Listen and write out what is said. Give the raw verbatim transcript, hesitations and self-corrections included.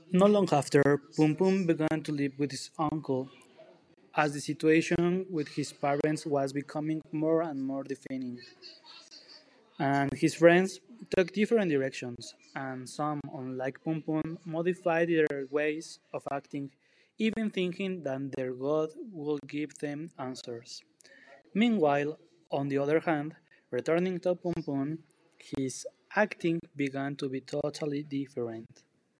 Not long after, Pum Pum began to live with his uncle, as the situation with his parents was becoming more and more defining, and his friends took different directions, and some, unlike Pum Pum, modified their ways of acting, even thinking that their God would give them answers. Meanwhile, on the other hand, returning to Pum Pum, his acting began to be totally different.